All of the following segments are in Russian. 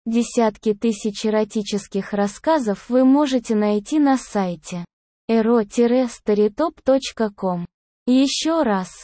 Десятки тысяч эротических рассказов вы можете найти на сайте ero-storytop.com. Еще раз,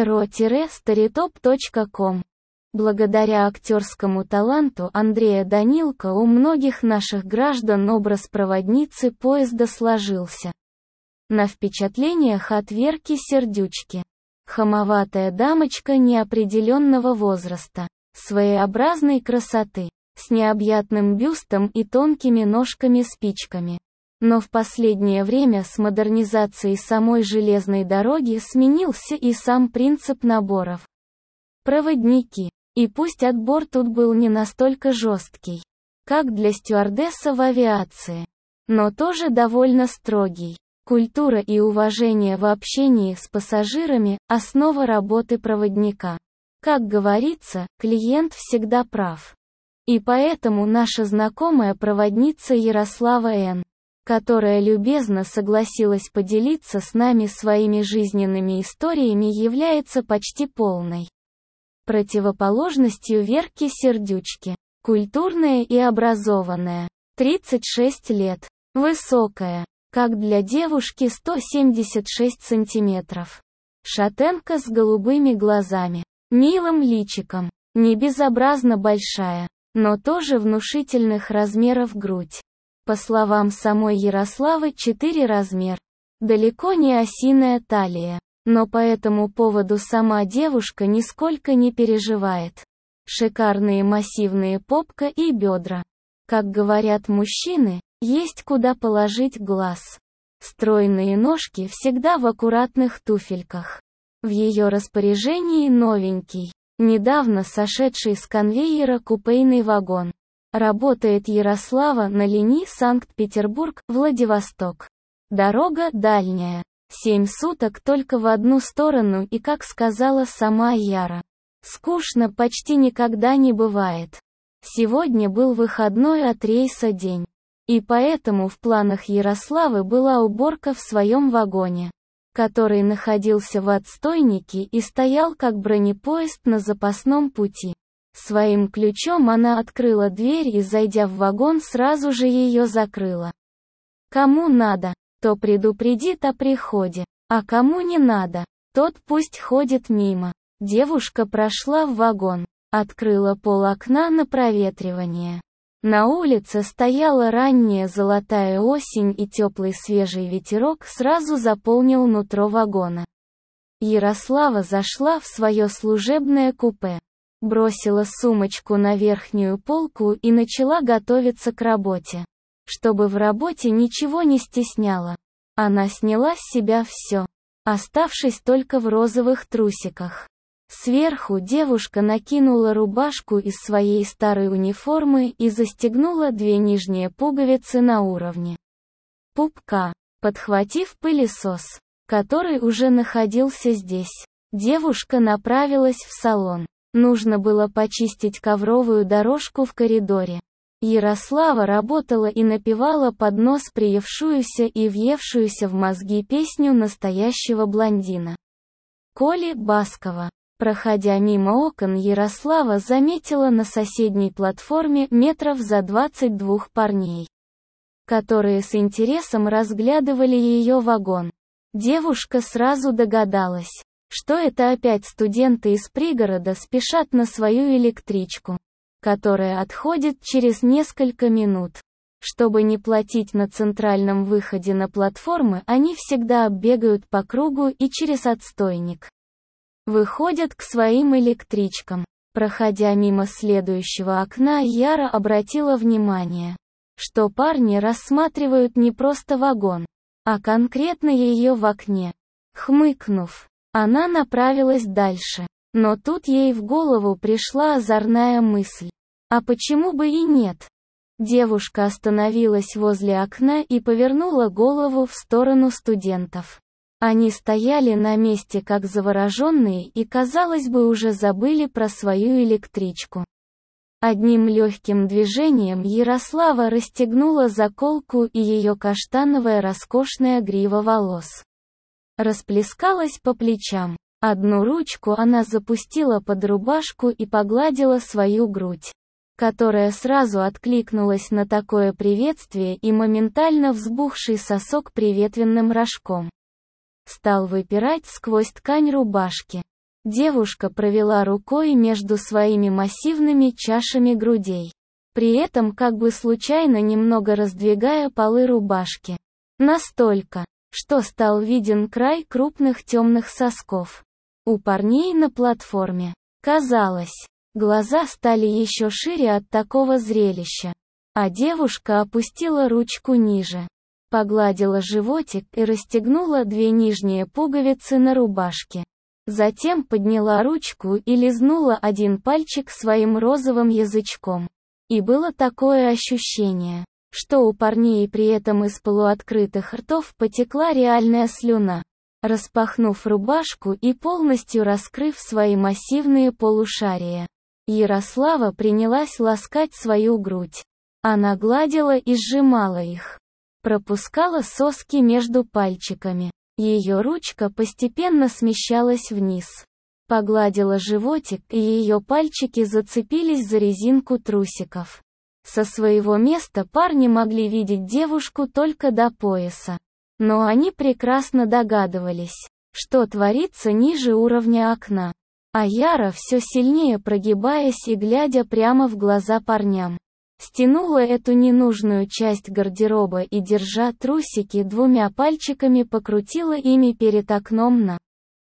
ero-storytop.com. Благодаря актерскому таланту Андрея Данилко у многих наших граждан образ проводницы поезда сложился. На впечатлениях от Верки Сердючки. Хамоватая дамочка неопределенного возраста, своеобразной красоты, с необъятным бюстом и тонкими ножками-спичками. Но в последнее время с модернизацией самой железной дороги сменился и сам принцип наборов. Проводники. И пусть отбор тут был не настолько жесткий, как для стюардессы в авиации, но тоже довольно строгий. Культура и уважение в общении с пассажирами – основа работы проводника. Как говорится, клиент всегда прав. И поэтому наша знакомая проводница Ярослава Н., которая любезно согласилась поделиться с нами своими жизненными историями, является почти полной противоположностью Верки Сердючки. Культурная и образованная. 36 лет. Высокая, как для девушки 176 сантиметров. Шатенка с голубыми глазами. Милым личиком. Не безобразно большая, но тоже внушительных размеров грудь. По словам самой Ярославы, 4 размер. Далеко не осиная талия. Но по этому поводу сама девушка нисколько не переживает. Шикарные массивные попка и бедра. Как говорят мужчины, есть куда положить глаз. Стройные ножки всегда в аккуратных туфельках. В ее распоряжении новенький, недавно сошедший с конвейера купейный вагон. Работает Ярослава на линии Санкт-Петербург-Владивосток. Дорога дальняя. 7 суток только в одну сторону, и, как сказала сама Яра, скучно почти никогда не бывает. Сегодня был выходной от рейса день. И поэтому в планах Ярославы была уборка в своем вагоне, который находился в отстойнике и стоял как бронепоезд на запасном пути. Своим ключом она открыла дверь и, зайдя в вагон, сразу же ее закрыла. Кому надо, то предупредит о приходе, а кому не надо, тот пусть ходит мимо. Девушка прошла в вагон, открыла пол окна на проветривание. На улице стояла ранняя золотая осень, и теплый свежий ветерок сразу заполнил нутро вагона. Ярослава зашла в свое служебное купе, бросила сумочку на верхнюю полку и начала готовиться к работе. Чтобы в работе ничего не стесняло. Она сняла с себя все, оставшись только в розовых трусиках. Сверху девушка накинула рубашку из своей старой униформы и застегнула 2 нижние пуговицы на уровне пупка. Подхватив пылесос, который уже находился здесь, девушка направилась в салон. Нужно было почистить ковровую дорожку в коридоре. Ярослава работала и напевала под нос приевшуюся и въевшуюся в мозги песню настоящего блондина Коли Баскова. Проходя мимо окон, Ярослава заметила на соседней платформе метров за 22 парней, которые с интересом разглядывали ее вагон. Девушка сразу догадалась, что это опять студенты из пригорода спешат на свою электричку, которая отходит через несколько минут. Чтобы не платить на центральном выходе на платформы, они всегда оббегают по кругу и через отстойник выходят к своим электричкам. Проходя мимо следующего окна, Яра обратила внимание, что парни рассматривают не просто вагон, а конкретно ее в окне. Хмыкнув, она направилась дальше. Но тут ей в голову пришла озорная мысль. А почему бы и нет? Девушка остановилась возле окна и повернула голову в сторону студентов. Они стояли на месте как завороженные и, казалось бы, уже забыли про свою электричку. Одним легким движением Ярослава расстегнула заколку, и ее каштановая роскошная грива волос расплескалась по плечам. Одну ручку она запустила под рубашку и погладила свою грудь. которая сразу откликнулась на такое приветствие, и моментально взбухший сосок приветственным рожком стал выпирать сквозь ткань рубашки. Девушка провела рукой между своими массивными чашами грудей, при этом как бы случайно немного раздвигая полы рубашки. Настолько, что стал виден край крупных темных сосков у парней на платформе. Казалось, глаза стали еще шире от такого зрелища. А девушка опустила ручку ниже, погладила животик и расстегнула 2 нижние пуговицы на рубашке. Затем подняла ручку и лизнула один пальчик своим розовым язычком. И было такое ощущение, что у парней при этом из полуоткрытых ртов потекла реальная слюна. Распахнув рубашку и полностью раскрыв свои массивные полушария, Ярослава принялась ласкать свою грудь. Она гладила и сжимала их, пропускала соски между пальчиками. Ее ручка постепенно смещалась вниз. Погладила животик, и ее пальчики зацепились за резинку трусиков. Со своего места парни могли видеть девушку только до пояса. Но они прекрасно догадывались, что творится ниже уровня окна. А Яра, все сильнее прогибаясь и глядя прямо в глаза парням, стянула эту ненужную часть гардероба и, держа трусики 2 пальчиками, покрутила ими перед окном на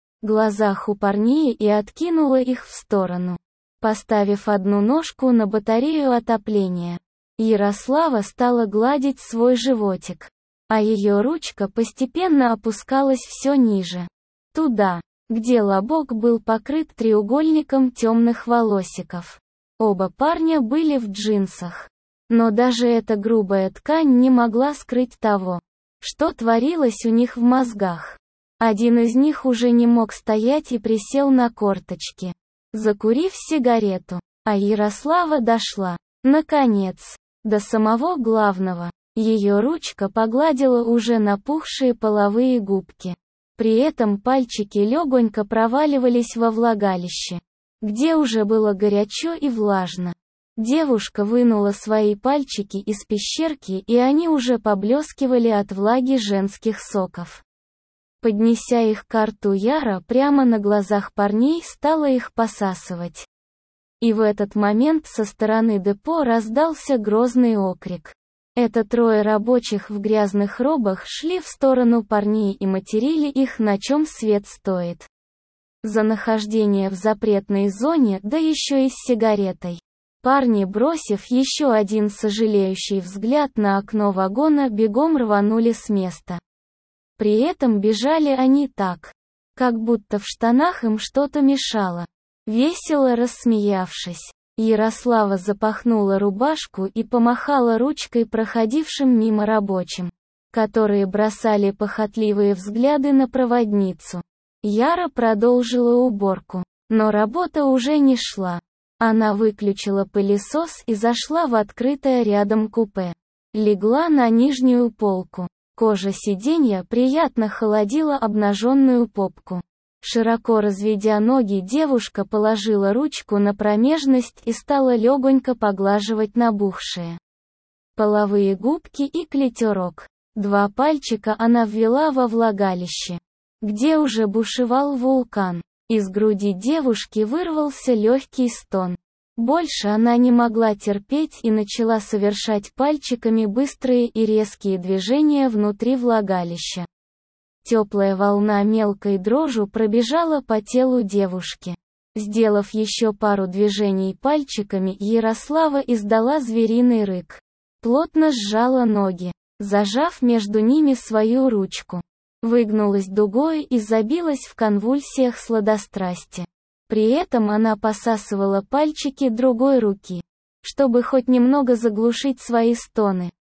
глазах у парней и откинула их в сторону, поставив одну ножку на батарею отопления. Ярослава стала гладить свой животик, а ее ручка постепенно опускалась все ниже, туда, где лобок был покрыт треугольником темных волосиков. Оба парня были в джинсах. Но даже эта грубая ткань не могла скрыть того, что творилось у них в мозгах. Один из них уже не мог стоять и присел на корточки, закурив сигарету. А Ярослава дошла, наконец, до самого главного. Ее ручка погладила уже напухшие половые губки. При этом пальчики легонько проваливались во влагалище, где уже было горячо и влажно. Девушка вынула свои пальчики из пещерки, и они уже поблескивали от влаги женских соков. Поднеся их к рту, Яра прямо на глазах парней стала их посасывать. И в этот момент со стороны депо раздался грозный окрик. Это 3 рабочих в грязных робах шли в сторону парней и материли их, на чем свет стоит. За нахождение в запретной зоне, да еще и с сигаретой. Парни, бросив еще один сожалеющий взгляд на окно вагона, бегом рванули с места. При этом бежали они так, как будто в штанах им что-то мешало. Весело рассмеявшись, Ярослава запахнула рубашку и помахала ручкой проходившим мимо рабочим, которые бросали похотливые взгляды на проводницу. Яра продолжила уборку, но работа уже не шла. Она выключила пылесос и зашла в открытое рядом купе. Легла на нижнюю полку. Кожа сиденья приятно холодила обнаженную попку. Широко разведя ноги, девушка положила ручку на промежность и стала легонько поглаживать набухшие половые губки и клиторок. 2 пальчика она ввела во влагалище, где уже бушевал вулкан. Из груди девушки вырвался легкий стон. Больше она не могла терпеть и начала совершать пальчиками быстрые и резкие движения внутри влагалища. Теплая волна мелкой дрожью пробежала по телу девушки. Сделав еще пару движений пальчиками, Ярослава издала звериный рык. Плотно сжала ноги, зажав между ними свою ручку. Выгнулась дугой и забилась в конвульсиях сладострастия. При этом она посасывала пальчики другой руки, чтобы хоть немного заглушить свои стоны.